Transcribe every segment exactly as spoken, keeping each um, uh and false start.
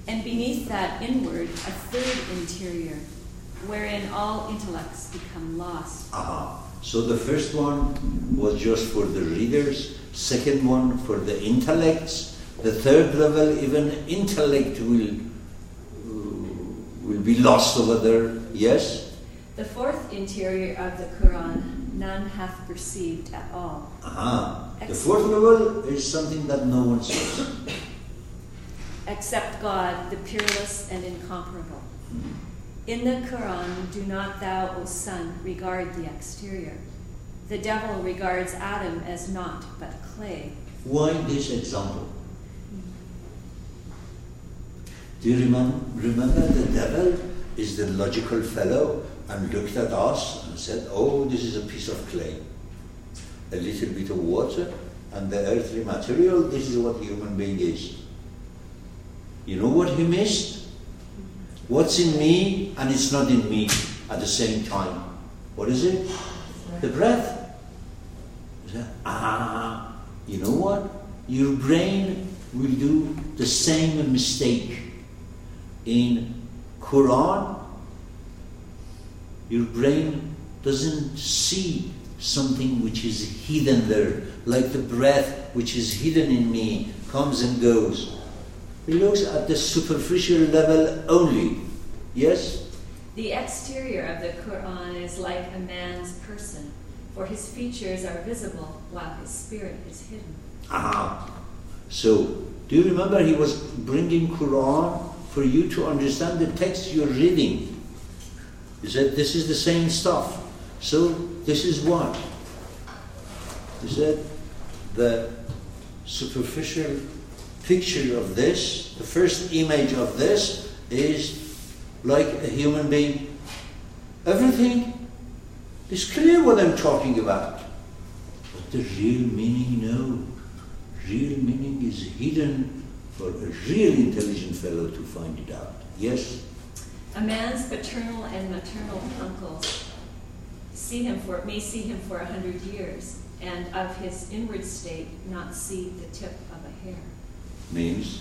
And beneath that inward, a third interior, wherein all intellects become lost. Aha. So the first one was just for the readers, second one for the intellects, the third level, even intellect will, uh, will be lost over there, yes? The fourth interior of the Quran, none hath perceived at all. Aha. The fourth level is something that no one sees. Except God, the peerless and incomparable. In the Quran, do not thou, O son, regard the exterior. The devil regards Adam as naught but clay. Why this example? Do you remember, remember the devil is the logical fellow and looked at us and said, oh, this is a piece of clay. A little bit of water and the earthly material, this is what human being is. You know what he missed? What's in me and it's not in me at the same time. What is it? The breath. Ah, you know what? Your brain will do the same mistake. In Quran, your brain doesn't see something which is hidden there, like the breath which is hidden in me, comes and goes. It looks at the superficial level only. Yes? The exterior of the Quran is like a man's person, for his features are visible while his spirit is hidden. Ah, so do you remember he was bringing Quran for you to understand the text you're reading? He said this is the same stuff. So this is what? He said the superficial picture of this, the first image of this is like a human being. Everything is clear what I'm talking about. But the real meaning, no. Real meaning is hidden for a real intelligent fellow to find it out. Yes? A man's paternal and maternal uncles see him for may see him for a hundred years, and of his inward state not see the tip of a hair. Means?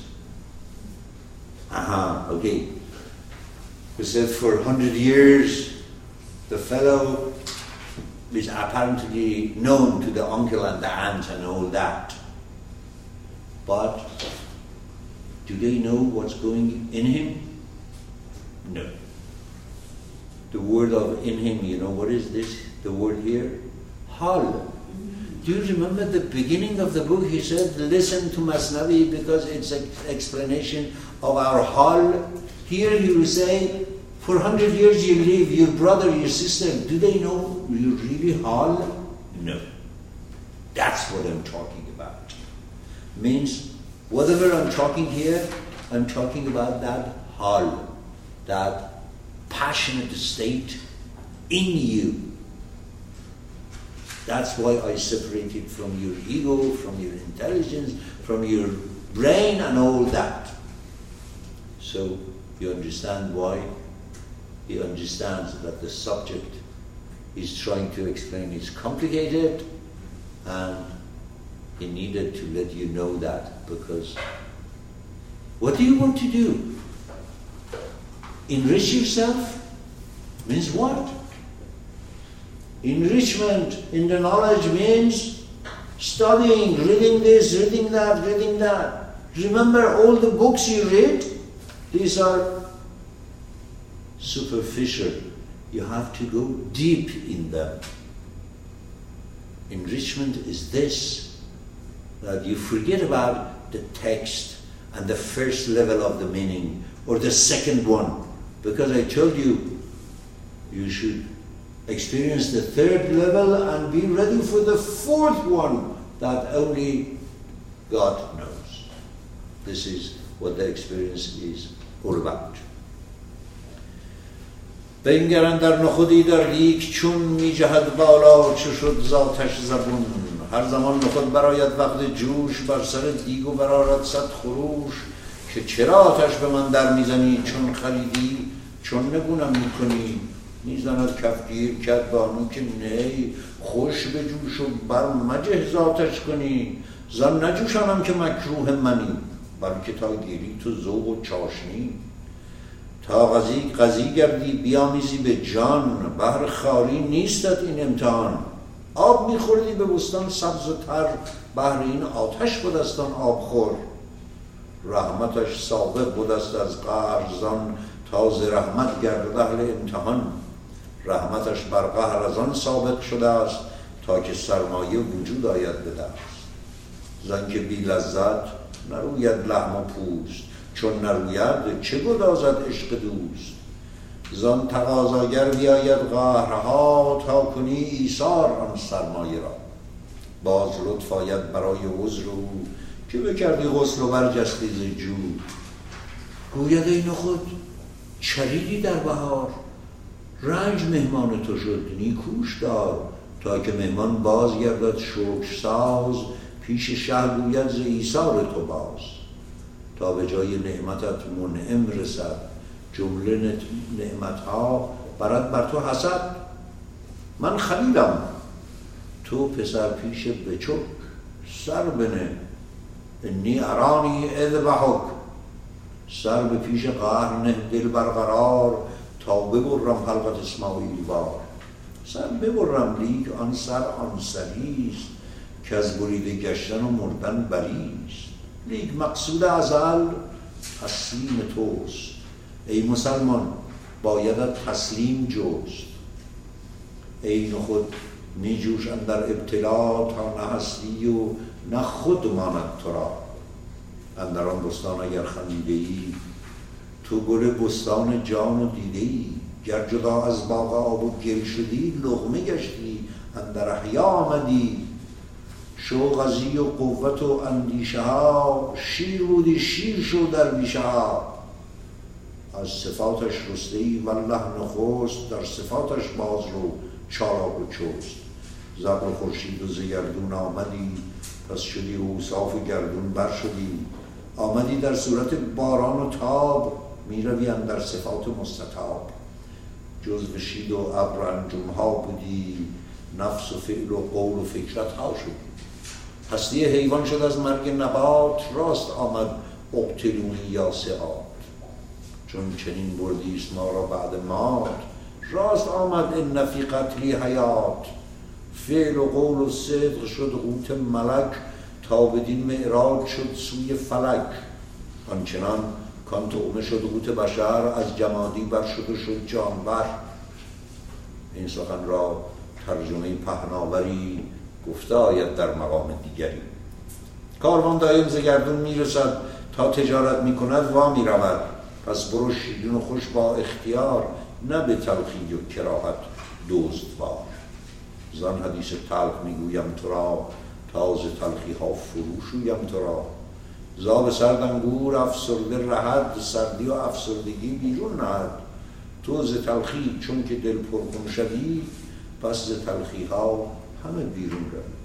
Aha, okay. He said for a hundred years, the fellow is apparently known to the uncle and the aunt and all that. But do they know what's going in him? No. The word of in him, you know, what is this? The word here? Hal. Do you remember the beginning of the book? He said, listen to Masnavi because it's an explanation of our hal. Here he will say, for a hundred years you live, your brother, your sister, do they know you're really hal? No. That's what I'm talking about. Means, whatever I'm talking here, I'm talking about that hal, that passionate state in you. That's why I separate it from your ego, from your intelligence, from your brain and all that. So you understand why he understands that the subject he's trying to explain is complicated, and he needed to let you know that, because what do you want to do? Enrich yourself? Means what? Enrichment in the knowledge means studying, reading this, reading that, reading that. Remember all the books you read? These are superficial. You have to go deep in them. Enrichment is this, that you forget about the text and the first level of the meaning, or the second one, because I told you, you should experience the third level and be ready for the fourth one that only God knows. This is what the experience is all about. بنگرن در نخودی در لیک چون می جهد بالا چه شد ذاتش زبون هر زمان نخود براید وقت جوش بر سر دیگ و برارد صد خروش که چرا آتش به من در میزنی چون خریدی چون نگونم میکنی میزند کفگیر کرد بانو که نی خوش به جوش و بر مجه ذاتش کنی زن نجوشانم که مکروه منی بلکه تا گیری تو ذوق و چاشنی. تا قضی قضی گردی بیامیزی به جان، بهر خاری نیستت این امتحان. آب میخوردی به بستان سبز و تر، بهر این آتش بودستان آب خور. رحمتش سابق بودست از قهر زان، تا ز رحمت گردد اهل امتحان. رحمتش بر قهر از آن سابق شده است، تا که سرمایه وجود آید به دست. زان که بی لذت نروید لحم و پوست، چون نروید چه گدازد عشق دوست. زان تقاضاگر بیاید قهرها، تا کنی ایثار آن سرمایه را. باز لطف آید برای عذر او، که بکردی غسل و برجستی ز جو. گوید ای نخود چریدی در بهار، رنج مهمان تو شد نیکوش دار. تا که مهمان باز گردد شکر ساز، پیش شه گوید ز ایثار تو باز. تا به جای نعمتت منعم رسد، جمله نعمتها برد بر تو حسد. من خلیلم تو پسر پیش بچک، سر بنه انی ارانی اذبحک. سر به پیش قهر نه دل برقرار، تا ببرم حلقت اسماعیل بار. سر ببرم لیک آن سر آن سریست، که از بریده گشتن و مردن بریست. لیک مقصود ازل تسلیم توست، ای مسلمان بایدت تسلیم جست. ای نخود می جوش اندر ابتلا، تا نه هستی و نه خود ماند تو را. اندر آن بستان اگر خندیده ای، تو گل بستان جان و دیده ای. گر جدا از باغ آب و گل شدی، لقمه گشتی اندر احیا آمدی. شوق ازی و قوت و اندیشه ها، شیر بودی شیر شو در بیشه ها. از صفاتش رسته ای والله نخست، در صفاتش باز رو چالاک و چست. زبر خورشید و ز گردون آمدی، پس شدی اوصاف گردون بر شدی. آمدی در صورت باران و تاب، می روی اندر صفات مستطاب. جزو شید و ابر انجم ها بودی، نفس و فعل و قول و فکرت ها شدی. هستی حیوان شد از مرگ نبات، راست آمد اقتلونی یا سعات. چون چنین بردیست ما را بعد مات، راست آمد ان فی قتلی حیات. فعل و قول و صدق شد قوت ملک، تا بدین معراج شد سوی فلک. آنچنان کان طعمه شد قوت بشر، از جمادی بر شد و شد جانور. این سخن را ترجمه پهناوری گفته آید در مقام دیگری. کاروان دایم ز گردون میرسد، تا تجارت میکند وا میرود. پس برو شیرین و خوش با اختیار، نه به تلخی و کراهت دزدوار. زان حدیث تلخ میگویم تو را، تا ز تلخی ها فروشویم تو را. زاب سرد انگور افسرده رهد، سردی و افسردگی بیرون نهد. تو ز تلخی چون که دل پرخون شدی، پس ز تلخی ها همه بیرون روی.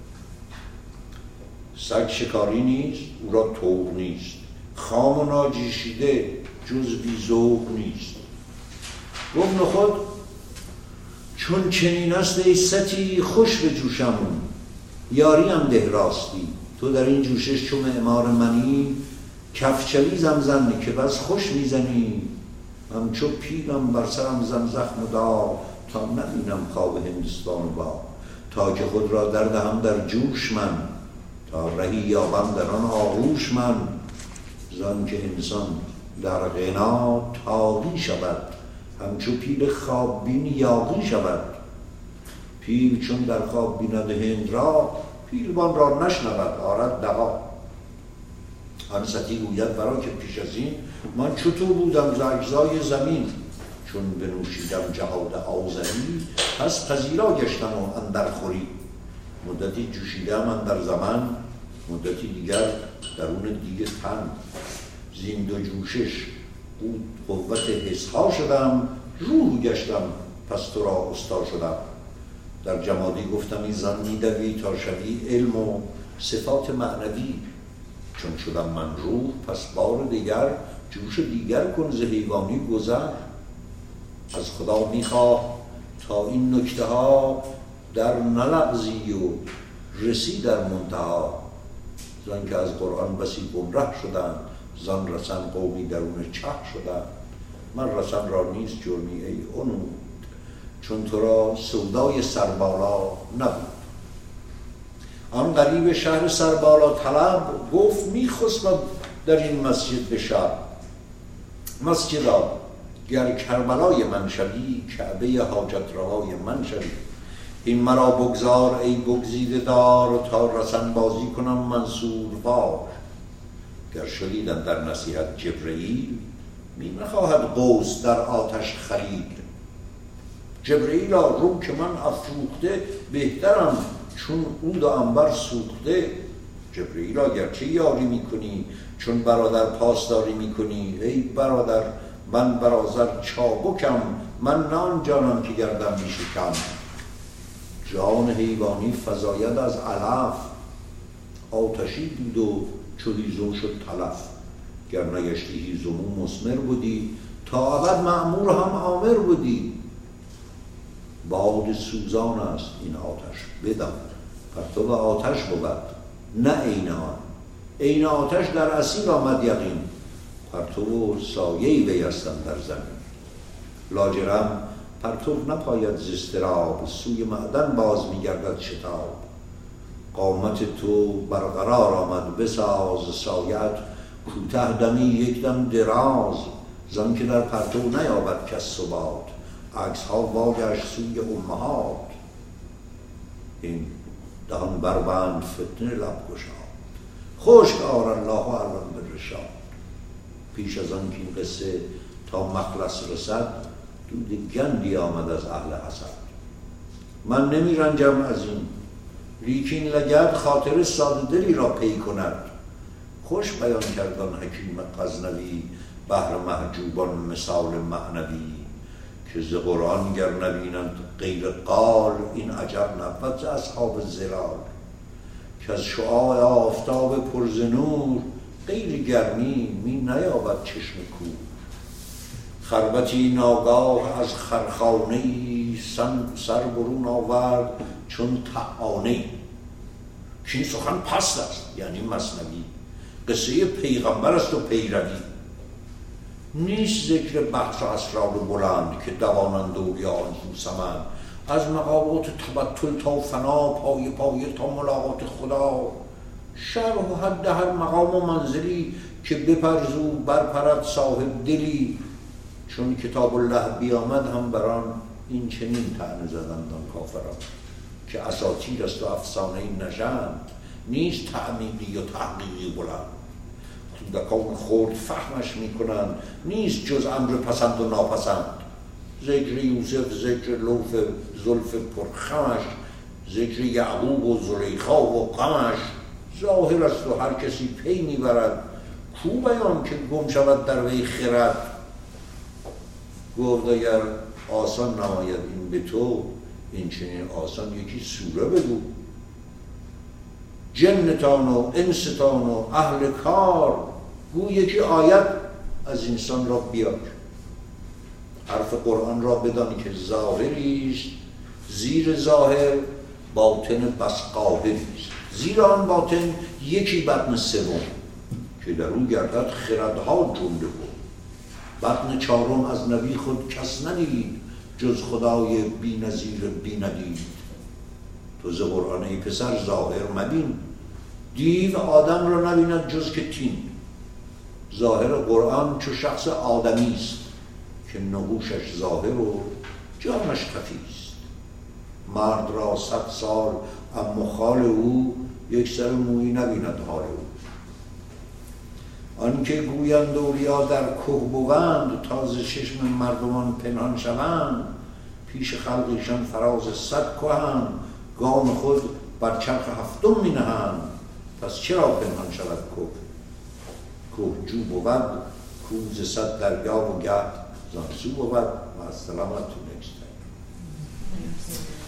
سگ شکاری نیست او را طوق نیست، خام و ناجیشیده جز بی ذوق نیست. گفت نخود چون چنین است ای ستی، خوش به جوشمون یاری هم ده راستی. تو در این جوشش چون معمار منی، کفچلی زمزن که بس خوش میزنی. همچو پیلم بر سرم زن زخم دار، تا نبینم خواب هندستان با. تا که خود را دردهم در جوش من، تا رهی یابم در آن آغوش من. زان که انسان در غنا تاقی شود، همچو پیل خواب بین یاغی شود. پیل چون در خواب بیند هند را، پیلبان را نشنود آرد دغا. آن ستی گوید برا که پیش از این، من چطور بودم ز اجزای زمین. چون بنوشیدم جهاد آذری، پس پذیرا گشتم و اندر خوری. مدتی جوشیدم اندر زمن، مدتی دیگر درون دیگه تن. زین دو جوشش قوت حسها شدم، روح گشتم پس تو را استا شدم. در جمادی گفتم این زن میدوی، تا شوی علم و صفات معنوی. چون شدم من روح پس بار دیگر، جوش دیگر کن ز حیوانی گذر. از خدا میخواه تا این نکته ها، در نلغزی و رسی در منتها. زن که از قرآن بسی گمره شدند، زان رسن قومی درون چه شدند. من رسن را نیست جرمی ای عنود، چون تو را سودای سربالا نبود. آن غریب شهر سربالا طلب گفت میخسبم در این مسجد به شب. مسجدا گر کربلای من شوی، کعبه حاجت رهای من شوی. این مرا بگذار ای بگزیده دار، تا رسن بازی کنم منصور وار. گر شدیدن در نصیحت جبرئیل، می نخواهد قوس در آتش خلیل. جبرئیلا رو که من افروخته، بهترم چون عود و عنبر سوخته. جبرئیلا گرچه یاری میکنی، چون برادر پاسداری میکنی. ای برادر من برازر چابکم، من نان جانم که گردم میشکم. جان حیوانی فزاید از علف، آتشی بود و چو هیزم شد تلف. گر نگشتی هیزمو مثمر بودی، تا ابد مأمور هم آمر بودی. باد سوزان است این آتش بدان، پرتو آتش بود نه عین آن. عین آتش در اسیر آمد یقین، پرتو سایه‌ای ویستم در زمین. لاجرم پرتو نپاید ز اضطراب، سوی معدن باز میگردد شتاب. قامت تو برقرار آمد بساز، سایت کوته دمی یک دم دراز. زن که در پرتو نیابد کس ثبات، عکس ها واگشت سوی امهات. این دهان بربند فتنه لب گشاد، خشک آر الله و علم بالرشاد. پیش از آن که این قصه تا مخلص رسد، دود گندی آمد از اهل حسد. من نمی رنجم از این، لیکن لگد خاطر ساده دلی را پی کند. خوش بیان کردن حکیم غزنوی، بهر محجوبان مثال معنوی. که ز قرآن گر نبینند غیر قال، این عجب نبود ز اصحاب زلال. که از شعاع آفتاب پر ز نور، غیر گرمی می نیابد چشم کور. خربتی ناگاه از خرخانه‌ای، سر برون آورد چون طعانه‌ای. که این سخن پست است یعنی مثنوی، قصه پیغمبر است و پیروی. نیست ذکر بحث و اسرار بلند، که دوانند اولیاء سمند. از مقامات تبتل تا فنا، پای پای تا ملاقات خدا. شرح و حد هر مقام و منزلی، که بپرزو برپرد صاحب دلی. چون کتاب الله بیامد هم بران، این چنین طعنه زدند آن کافران. که اساطیر است و افسانه نژند، نیست تعمیقی و تحقیقی بلند. کودکان خرد فهمش میکنند، نیست جز امر پسند و ناپسند. ذکر یوسف ذکر لوف زلف پرخمش، ذکر یعقوب و زلیخا و غمش. ظاهر است و هر کسی پی میبرد، کو بیان که گم شود در وی خرد. گفت اگر آسان نماید این به تو، این چنین آسان یکی سوره بگو. جنتان و انستان و اهل کار، گو یکی آیت از انسان را بیار. حرف قرآن را بدانی که ظاهریست، زیر ظاهر باطن بس قاهریست. زیر آن باطن یکی بطن سوم، که در او گردد خردها جمله بود. بطن چهارم از نبی خود کس ندید، جز خدای بی نظیر بی ندید. تو ز قرآن ای پسر ظاهر مبین، دیو آدم را نبیند جز که تین. ظاهر قرآن چو شخص آدمی است، که نقوشش ظاهر و جانش خفیست. مرد را صد سال اما خال او، یک سر مویی نبیند حال او. آنکه گویند اولیا در که بوند، تا ز چشم مردمان پنهان شوند. پیش خلقشان فراز صد کهند، گام خود بر چرخ هفتم می نهند. پس چرا پنهان شود که؟ که جو بود کو ز صد دریا و گه، زان سو بود. و السلام تو next time.